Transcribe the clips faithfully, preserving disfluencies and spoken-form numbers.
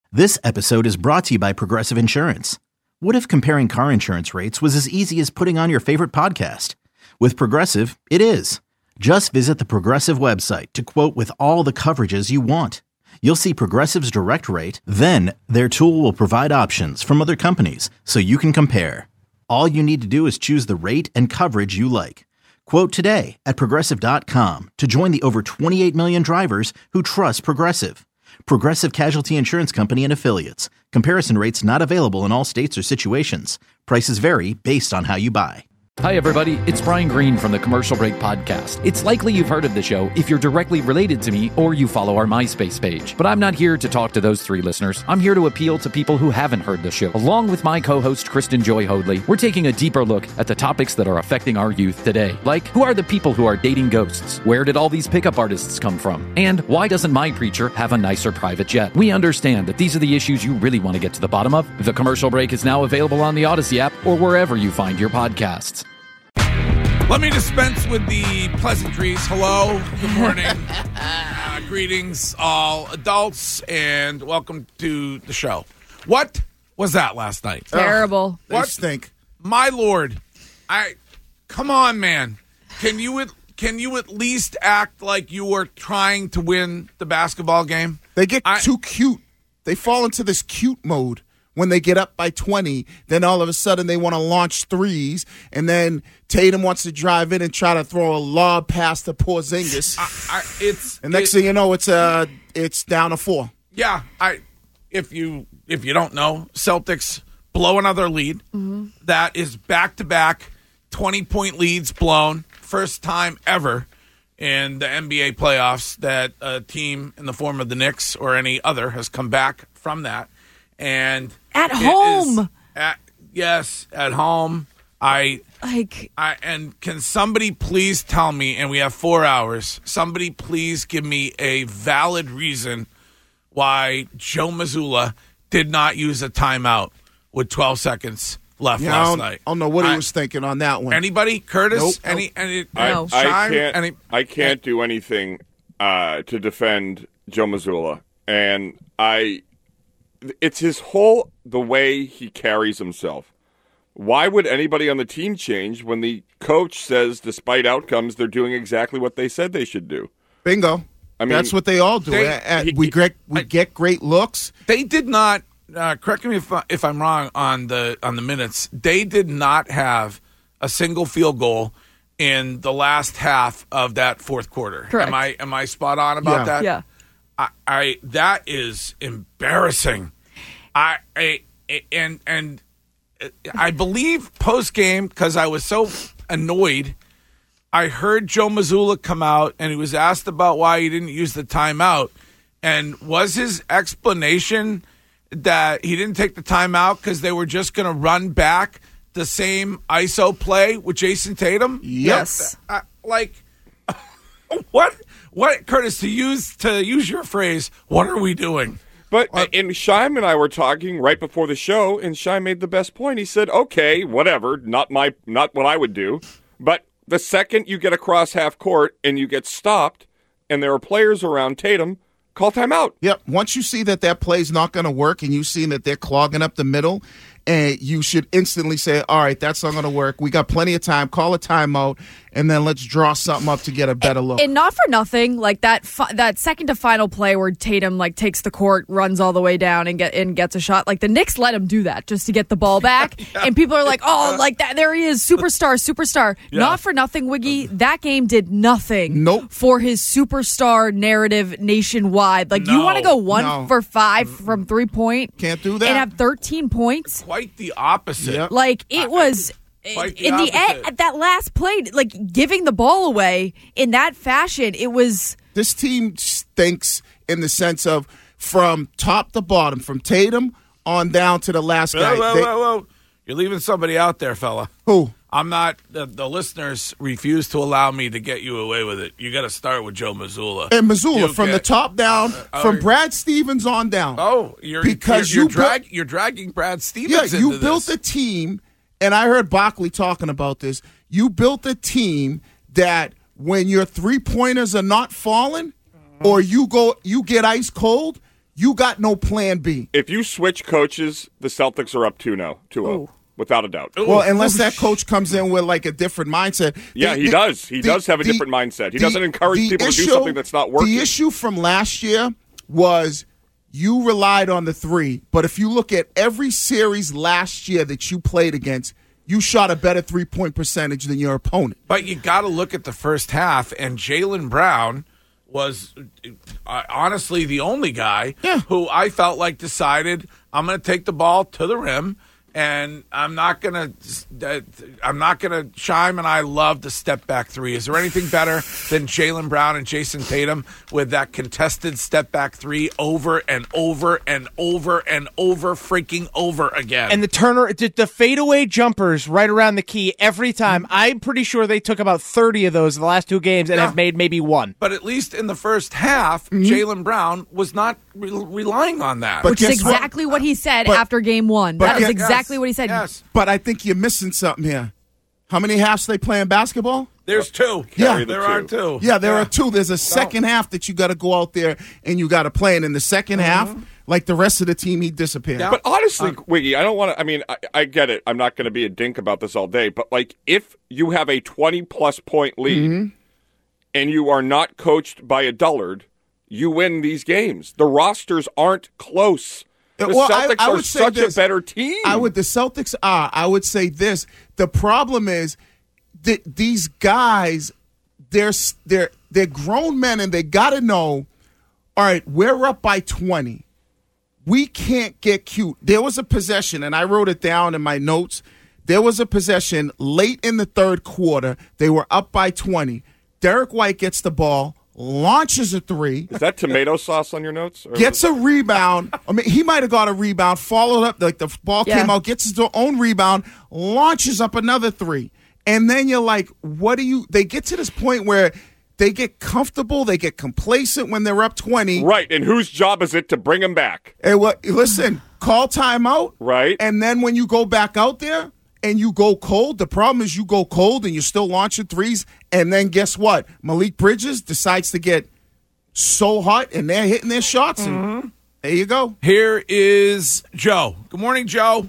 This episode is brought to you by Progressive Insurance. What if comparing car insurance rates was as easy as putting on your favorite podcast? With Progressive, it is. Just visit the Progressive website to quote with all the coverages you want. You'll see Progressive's direct rate, then their tool will provide options from other companies so you can compare. All you need to do is choose the rate and coverage you like. Quote today at Progressive dot com to join the over twenty-eight million drivers who trust Progressive. Progressive Casualty Insurance Company and Affiliates. Comparison rates not available in all states or situations. Prices vary based on how you buy. Hi, everybody. It's Brian Green from the Commercial Break Podcast. It's likely you've heard of the show if you're directly related to me or you follow our MySpace page. But I'm not here to talk to those three listeners. I'm here to appeal to people who haven't heard the show. Along with my co-host, Kristen Joy Hoadley, we're taking a deeper look at the topics that are affecting our youth today. Like, who are the people who are dating ghosts? Where did all these pickup artists come from? And why doesn't my preacher have a nicer private jet? We understand that these are the issues you really want to get to the bottom of. The Commercial Break is now available on the Odyssey app or wherever you find your podcasts. Let me dispense with the pleasantries. Hello, good morning, uh, greetings, all adults, and welcome to the show. What was that last night? Terrible. Uh, what? They stink. My Lord, I come on, man. Can you at, can you at least act like you were trying to win the basketball game? They get I, too cute. They fall into this cute mode. When they get up by twenty, then all of a sudden they want to launch threes, and then Tatum wants to drive in and try to throw a lob past the Porzingis. I, I, it's and next it, thing you know, it's uh, it's down to four. Yeah, I if you if you don't know, Celtics blow another lead. Mm-hmm. That is back to back twenty point leads blown, first time ever in the N B A playoffs that a team in the form of the Knicks or any other has come back from that. And at home, at, yes, at home. I like. I and can somebody please tell me? And we have four hours. Somebody please give me a valid reason why Joe Mazzulla did not use a timeout with twelve seconds left yeah, last I don't, night. I don't know what I, he was thinking on that one. Anybody, Curtis? Nope. Any? Any? No. I, I Shime? can't. Any, I can't do anything uh, to defend Joe Mazzulla, and I. It's his whole, the way he carries himself. Why would anybody on the team change when the coach says, despite outcomes, they're doing exactly what they said they should do? Bingo. I mean, that's what they all do. They, at, at, he, we get we I, get great looks. They did not. Uh, correct me if, if I'm wrong on the on the minutes. They did not have a single field goal in the last half of that fourth quarter. Correct. Am I am I spot on about Yeah. that? Yeah. I, I that is embarrassing. I, I and and I believe post game, because I was so annoyed, I heard Joe Mazzulla come out and he was asked about why he didn't use the timeout, and was his explanation that he didn't take the timeout because they were just going to run back the same I S O play with Jason Tatum? Yes. I, like what? What, Curtis? To use to use your phrase, what are we doing? But uh, and Shime and I were talking right before the show, and Shime made the best point. He said, "Okay, whatever, not my, not what I would do." But the second you get across half court and you get stopped, and there are players around Tatum, call timeout. Yep. Once you see that that play's not going to work, and you see that they're clogging up the middle, and you should instantly say, all right, that's not going to work. We got plenty of time. Call a timeout, and then let's draw something up to get a better look. And not for nothing, like that fi- that second to final play where Tatum like takes the court, runs all the way down, and get and gets a shot. Like the Knicks let him do that just to get the ball back, yeah. And people are like, "Oh, like that! There he is, superstar, superstar." Yeah. Not for nothing, Wiggy. That game did nothing. Nope. For his superstar narrative nationwide. Like no, you want to go one no. for five from three point, can't do that, and have thirteen points. Quite the opposite. Yep. Like it was. Quite the in the opposite. end, at that last play, like giving the ball away in that fashion, it was. This team stinks in the sense of from top to bottom, from Tatum on down to the last guy. Whoa, whoa, They- whoa, whoa. You're leaving somebody out there, fella. Who? I'm not. The, the listeners refuse to allow me to get you away with it. You got to start with Joe Mazzulla. And Mazzulla, You from get- the top down, uh, from uh, Brad Stevens on down. Oh, you're Because you're, you're, you drag, built- you're dragging Brad Yeah, Stevens you into built this. a team, and I heard Barkley talking about this. You built a team that when your three-pointers are not falling or you go, you get ice cold, you got no plan B. If you switch coaches, the Celtics are up two oh, two oh, without a doubt. Well, unless that coach comes in with like a different mindset. Yeah, The- he the- does. He the- does have a the- different mindset. He the- doesn't encourage the people issue- to do something that's not working. The issue from last year was you relied on the three, but if you look at every series last year that you played against, you shot a better three-point percentage than your opponent. But you got to look at the first half, and Jaylen Brown was uh, honestly the only guy Yeah. who I felt like decided I'm going to take the ball to the rim, and I'm not going to uh, I'm not going to chime. And I love the step back three. Is there anything better than Jaylen Brown and Jason Tatum with that contested step back three over and over and over and over freaking over again? And the Turner, the, the fadeaway jumpers right around the key every time. I'm pretty sure they took about thirty of those in the last two games and Yeah. have made maybe one. But at least in the first half, Jaylen Brown was not re- relying on that. But Which is guess what? exactly what he said But- after game one. but That is guess- exactly Yes, what he said. Yes. But I think you're missing something here. How many halves they playing basketball? There's two. Yeah. there are two. Yeah, there are two. There's a second half that you got to go out there and you got to play. And in the 2nd half, like the rest of the team, he disappeared. Yeah. But honestly, Wiggy, I don't want to. I mean, I, I get it. I'm not going to be a dink about this all day. But like, if you have a twenty plus point lead and you are not coached by a dullard, you win these games. The rosters aren't close. The Well, I- Celtics I are would say such this. a better team. I would. The Celtics are. I would say this. The problem is that these guys, they're they're they're grown men, and they got to know. All right, we're up by twenty. We can't get cute. There was a possession, and I wrote it down in my notes. There was a possession late in the third quarter. They were up by twenty. Derek White gets the ball, launches a three. Is that tomato sauce on your notes? Or Gets a rebound. I mean, he might have got a rebound, followed up, like the ball Yeah. came out, gets his own rebound, launches up another three. And then you're like, what do you, they get to this point where they get comfortable, they get complacent when they're up twenty. Right, and whose job is it to bring him back? And what, listen, call timeout. Right. And then when you go back out there and you go cold, the problem is you go cold and you're still launching threes. And then guess what? Malik Bridges decides to get so hot and they're hitting their shots. And there you go. Here is Joe. Good morning, Joe.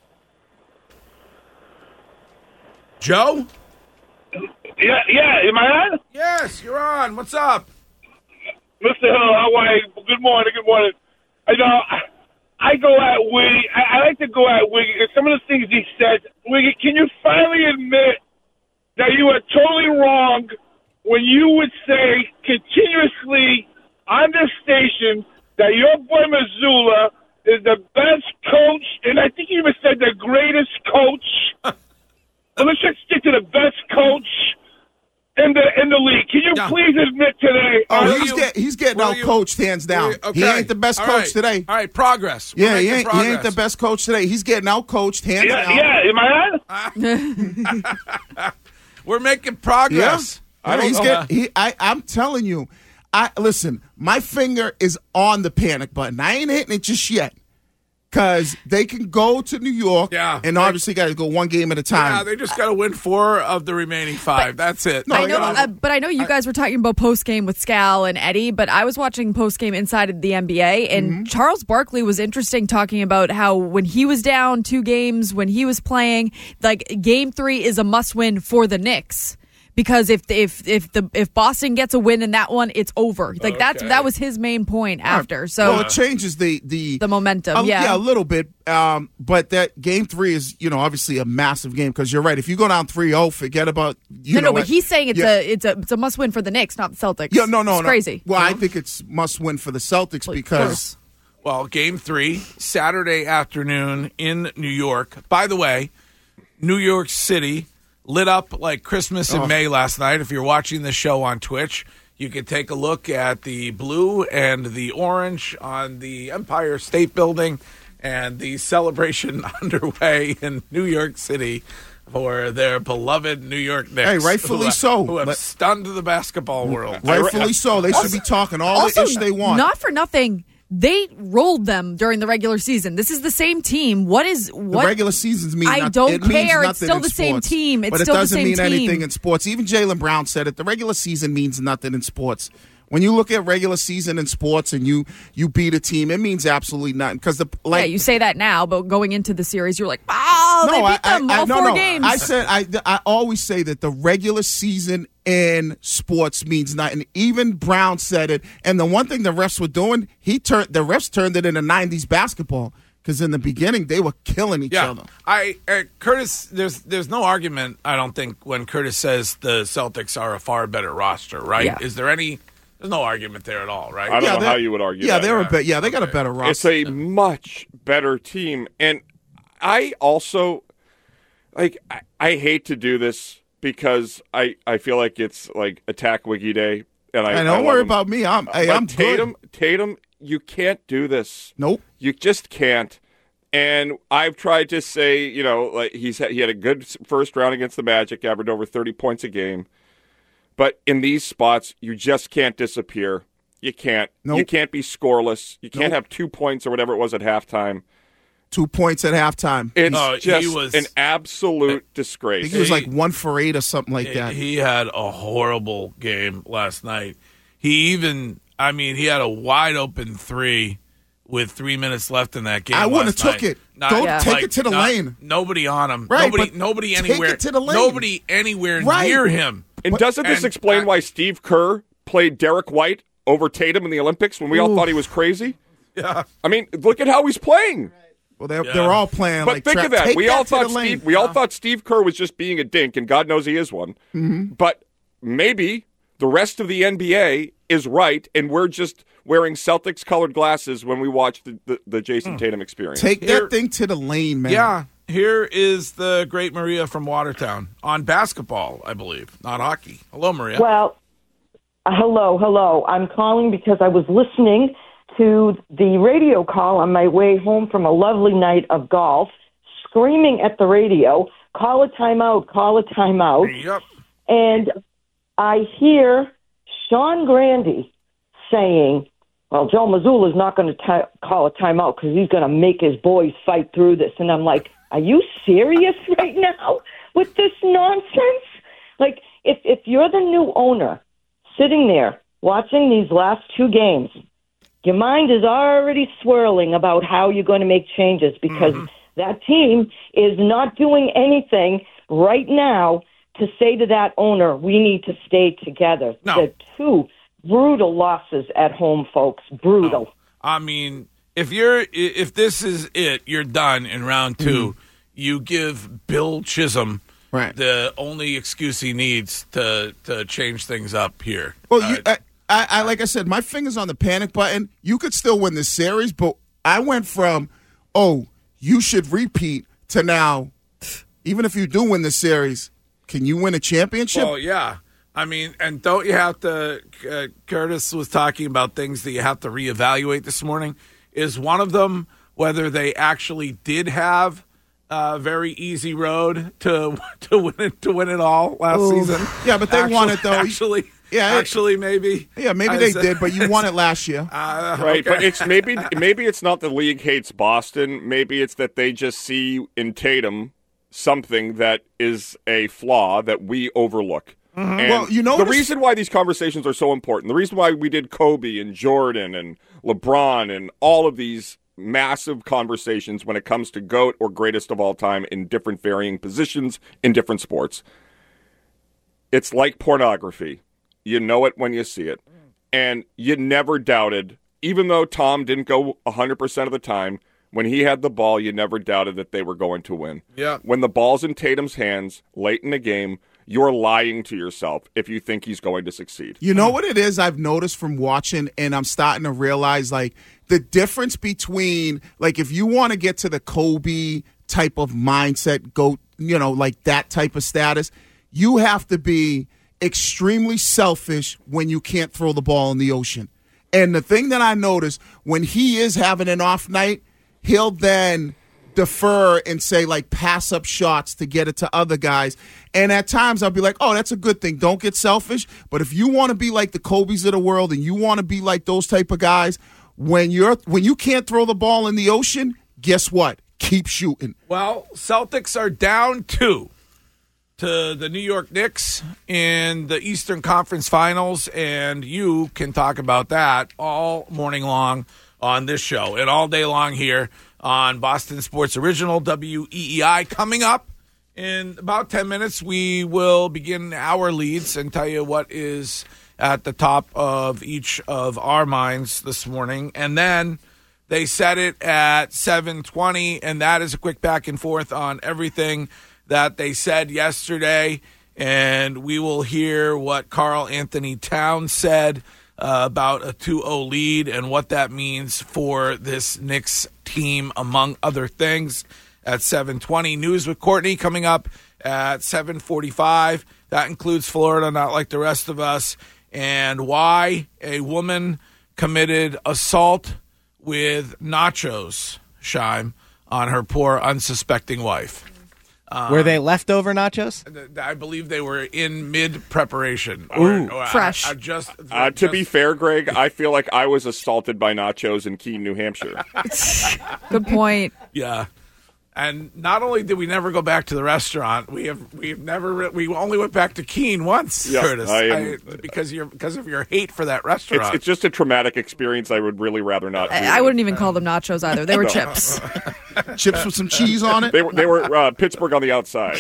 Joe? Yeah, yeah. Am I on? Yes, you're on. What's up? Mister Hill, how are you? Good morning, good morning. I know I go at Wiggy. I, I like to go at Wiggy because some of the things he said. Wiggy, can you finally admit that you are totally wrong when you would say continuously on this station that your boy Missoula is the best coach, and I think you even said the greatest coach. Well, let's just stick to the best coach in the in the league. Can you Yeah. please admit today? Oh, Will he's, you- get, he's getting will out you- coached hands down. Okay. He ain't the best All coach right. today. All right, progress. We're Yeah, he making ain't, he ain't progress. the best coach today. He's getting out coached hands Yeah, down. yeah. Am I on? We're making progress. I don't he's know. get, he, I, I'm telling you, I listen. My finger is on the panic button. I ain't hitting it just yet, because they can go to New York, Yeah. and obviously got to go one game at a Yeah, time. they just got to win four of the remaining five. That's it. No, I they know, gotta- uh, but I know you guys were talking about post game with Scal and Eddie, but I was watching post game inside of the N B A, and Mm-hmm. Charles Barkley was interesting talking about how when he was down two games, when he was playing, like game three is a must win for the Knicks. Because if if if the if Boston gets a win in that one, it's over. Like that's Okay. that was his main point after. So well, it changes the the the momentum. Uh, yeah. yeah, a little bit. Um, but that game three is, you know, obviously a massive game, because you're right. If you go down three oh, forget about you no, know. no, but what- he's saying it's yeah. a it's a it's a must win for the Knicks, not the Celtics. Yeah, no, no, it's no. crazy. Well, I think it's must win for the Celtics because Well, game three, Saturday afternoon in New York. By the way, New York City lit up like Christmas in May last night. If you're watching the show on Twitch, you can take a look at the blue and the orange on the Empire State Building and the celebration underway in New York City for their beloved New York Knicks. Hey, rightfully who have- so. Who have Let- stunned the basketball world. rightfully so. They should be talking all Also, the ish they want. not for nothing. They rolled them during the regular season. This is the same team. What is The what? regular seasons mean I noth- don't it means care. It's nothing still in the same sports. team. It's but still it the doesn't same mean team. anything in sports. Even Jaylen Brown said it. The regular season means nothing in sports. When you look at regular season in sports and you you beat a team, it means absolutely nothing. Because the like, yeah, you say that now, but going into the series, you're like, oh, no, they beat I, them I, all I, no, four no. games. I said I I always say that the regular season in sports means nothing. Even Brown said it. And the one thing the refs were doing, he turned the refs turned it into nineties basketball. Because in the beginning, they were killing each yeah, other. I uh, Curtis, there's there's no argument, I don't think, when Curtis says the Celtics are a far better roster, right? Yeah. Is there any? There's no argument there at all, right? I don't Yeah, know they're- how you would argue Yeah, that. they're a bit. Yeah, they got a better roster. It's a much better team. And I also, like, I, I hate to do this because I, I feel like it's like attack Wiggy Day. And I, Hey, I don't love worry him. about me. I'm, hey, But I'm Tatum, good. Tatum, you can't do this. Nope. You just can't. And I've tried to say, you know, like he's he had a good first round against the Magic, averaged over thirty points a game. But in these spots, you just can't disappear. You can't. Nope. You can't be scoreless. You can't Nope. have two points or whatever it was at halftime. Two points at halftime. It's No, he just was- an absolute I disgrace. think he was He- like one for eight or something like that. He had a horrible game last night. He even, I mean, he had a wide open three with three minutes left in that game. I wouldn't last have took night. it. Not- Don't Yeah. take it to the not- lane. Nobody on him. Right, nobody, but nobody take anywhere. it to the lane. Nobody anywhere Right. near him. and doesn't this and- explain uh, why Steve Kerr played Derek White over Tatum in the Olympics when we all Ooh. thought he was crazy? Yeah. I mean, look at how he's playing. Well, they're, Yeah. they're all playing But like think tra- of that. Take We that all to thought the lane. Steve. We all thought Steve Kerr was just being a dink, and God knows he is one. Mm-hmm. But maybe the rest of the N B A is right, and we're just wearing Celtics colored glasses when we watch the, the, the Jason Tatum experience. Take Here- that thing to the lane, man. Yeah. Here is the great Maria from Watertown on basketball, I believe, not hockey. Hello, Maria. Well, uh, hello, hello. I'm calling because I was listening to the radio call on my way home from a lovely night of golf, screaming at the radio, call a timeout, call a timeout. Yep. And I hear Sean Grandy saying, well, Joe Mazzulla is not going to call a timeout because he's going to make his boys fight through this. And I'm like, are you serious right now with this nonsense? Like, if, if you're the new owner sitting there watching these last two games, your mind is already swirling about how you're going to make changes because Mm-hmm. that team is not doing anything right now to say to that owner, we need to stay together. No. The two brutal losses at home, folks. Brutal. I mean, if you're if this is it, you're done in round 2 Mm-hmm. You give Bill Chisholm Right. the only excuse he needs to to change things up here. Well, Uh, you, I, I, I like I said, my finger's on the panic button. You could still win this series, but I went from, oh, you should repeat to now, even if you do win the series, can you win a championship? well, yeah. I mean, and don't you have to? Uh, Curtis was talking about things that you have to reevaluate this morning. Is one of them whether they actually did have a very easy road to to win it to win it all last Ooh. season? Yeah, but they Actually- won it, though. Actually, Yeah, it- actually, maybe. yeah, maybe I they said- did, but you won it last year. Uh, Right, okay. but it's maybe maybe it's not the league hates Boston. Maybe it's that they just see in Tatum something that is a flaw that we overlook. And Well, you the notice- reason why these conversations are so important, the reason why we did Kobe and Jordan and LeBron and all of these massive conversations when it comes to GOAT or greatest of all time in different varying positions in different sports. It's like pornography. You know it when you see it. And you never doubted, even though Tom didn't go one hundred percent of the time, when he had the ball, you never doubted that they were going to win. Yeah. When the ball's in Tatum's hands late in the game, you're lying to yourself if you think he's going to succeed. You know what it is I've noticed from watching, and I'm starting to realize, like, the difference between, like, if you want to get to the Kobe type of mindset, go, you know, like that type of status, you have to be extremely selfish when you can't throw the ball in the ocean. And the thing that I notice, when he is having an off night, he'll then defer and say, like, pass up shots to get it to other guys. And at times I'll be like, oh, that's a good thing. Don't get selfish. But if you want to be like the Kobe's of the world and you want to be like those type of guys, when you're when you can't throw the ball in the ocean, guess what? Keep shooting. Well, Celtics are down two to the New York Knicks in the Eastern Conference Finals, and you can talk about that all morning long on this show and all day long here on Boston Sports Original, W E E I. Coming up in about ten minutes, we will begin our leads and tell you what is at the top of each of our minds this morning. And then they set it at seven twenty, and that is a quick back and forth on everything that they said yesterday. And we will hear what Karl Anthony Towns said uh, about a two oh lead and what that means for this Knicks team, among other things, at seven twenty. News with Courtney coming up at seven forty-five. That includes Florida, not like the rest of us, and why a woman committed assault with nachos, Scheim, on her poor unsuspecting wife. Um, Were they leftover nachos? I believe they were in mid-preparation. Ooh. Or, or Fresh. I, I just, Uh, to just- be fair, Greg, I feel like I was assaulted by nachos in Keene, New Hampshire. Good point. Yeah. And not only did we never go back to the restaurant, we have we have never re- we only went back to Keene once, Yeah, Curtis, I am- I- because you're because of your hate for that It's, restaurant. it's just a traumatic experience. I would really rather not. I, I wouldn't even call them nachos either. They were No. chips. Chips with some cheese on it. They were they were uh, Pittsburgh on the outside.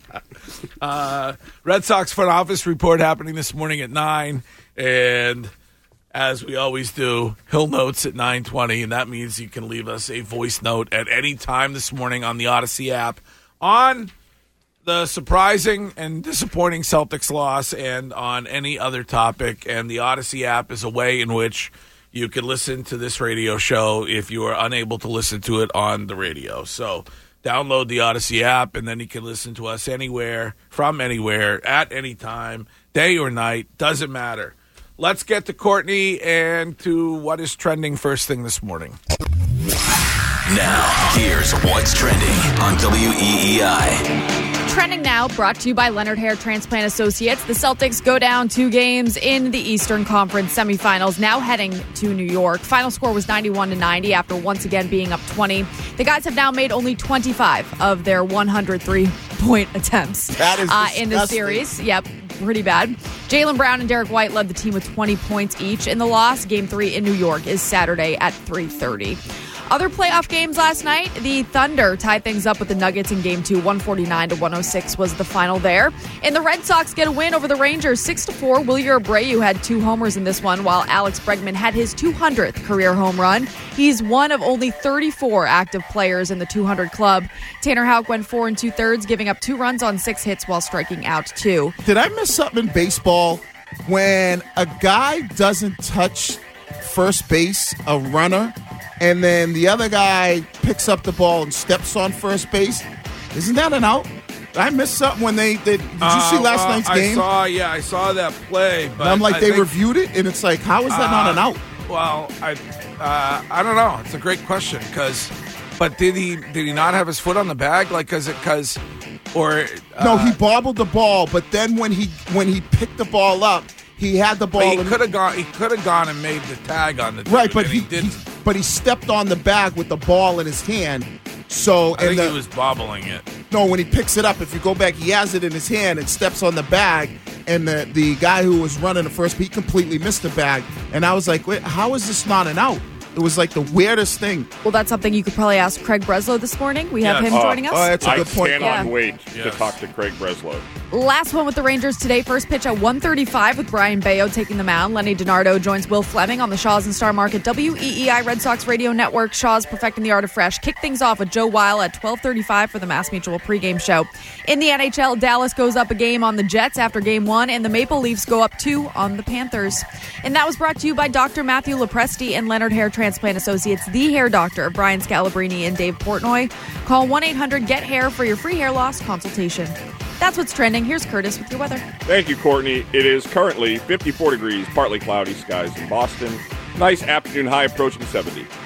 uh, Red Sox front office report happening this morning at nine, and as we always do, Hill Notes at nine twenty, and that means you can leave us a voice note at any time this morning on the Odyssey app on the surprising and disappointing Celtics loss and on any other topic. And the Odyssey app is a way in which you can listen to this radio show if you are unable to listen to it on the radio. So download the Odyssey app, and then you can listen to us anywhere, from anywhere, at any time, day or night, doesn't matter. Let's get to Courtney and to what is trending first thing this morning. Now, here's what's trending on W E E I. Trending now, brought to you by Leonard Hair Transplant Associates. The Celtics go down two games in the Eastern Conference semifinals, now heading to New York. Final score was ninety-one to ninety after once again being up twenty. The guys have now made only twenty-five of their one hundred three-point attempts That is uh, in the disgusting. series. Yep, pretty bad. Jaylen Brown and Derek White led the team with twenty points each in the loss. Game three in New York is Saturday at three thirty. Other playoff games last night, the Thunder tied things up with the Nuggets in Game two. one forty-nine to one oh six was the final there. And the Red Sox get a win over the Rangers, six to four. Wilyer Abreu had two homers in this one, while Alex Bregman had his two hundredth career home run. He's one of only thirty-four active players in the two hundred club. Tanner Houck went four and two-thirds, giving up two runs on six hits while striking out two. Did I miss something in baseball when a guy doesn't touch first base, a runner, and then the other guy picks up the ball and steps on first base? Isn't that an out? Did I missed something when they did. Did you Uh, see last well, night's game? I saw, yeah, I saw that play. But and I'm like, I they think, reviewed it, and it's like, how is that not an uh, out? Well, I, uh, I don't know. It's a great question because, but did he did he not have his foot on the bag? Like, cause it, cause, or uh, No, he bobbled the ball, but then when he when he picked the ball up, he had the ball. But he and- could have gone. He could have gone and made the tag on the dude, right, but and he, he didn't. he- but he stepped on the bag with the ball in his hand. So I and think the, he was bobbling it. no, when he picks it up, if you go back, he has it in his hand and steps on the bag, and the the guy who was running the first, he completely missed the bag, and I was like, wait, how is this not an out? It was like the weirdest thing. Well, that's something you could probably ask Craig Breslow this morning. We have Yes. him Uh, joining us. oh, that's a I good point. cannot Yeah. wait to Yes. talk to Craig Breslow. Last one with the Rangers today. First pitch at one thirty-five with Brian Bayo taking the mound. Lenny DiNardo joins Will Fleming on the Shaws and Star Market W E E I Red Sox Radio Network. Shaws perfecting the art of fresh. Kick things off with Joe Weil at twelve thirty-five for the Mass Mutual pregame show. In the N H L, Dallas goes up a game on the Jets after game one, and the Maple Leafs go up two on the Panthers. And that was brought to you by Doctor Matthew Lepresti and Leonard Hair Transplant Associates, the hair doctor, Brian Scalabrini and Dave Portnoy. Call one eight hundred get hair for your free hair loss consultation. That's what's trending. Here's Curtis with your weather. Thank you, Courtney. It is currently fifty-four degrees, partly cloudy skies in Boston. Nice afternoon high approaching seventy.